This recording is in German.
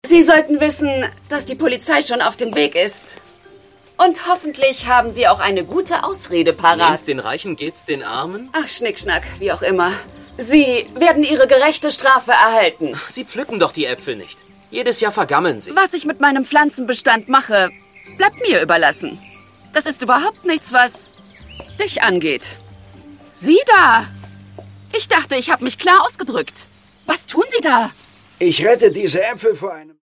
Sie sollten wissen, dass die Polizei schon auf dem Weg ist. Und hoffentlich haben Sie auch eine gute Ausrede parat. Geht's den Reichen, geht's den Armen? Ach, Schnickschnack, wie auch immer. Sie werden Ihre gerechte Strafe erhalten. Sie pflücken doch die Äpfel nicht. Jedes Jahr vergammeln sie. Was ich mit meinem Pflanzenbestand mache, bleibt mir überlassen. Das ist überhaupt nichts, was dich angeht. Sie da! Ich dachte, ich habe mich klar ausgedrückt. Was tun Sie da? Ich rette diese Äpfel vor einem...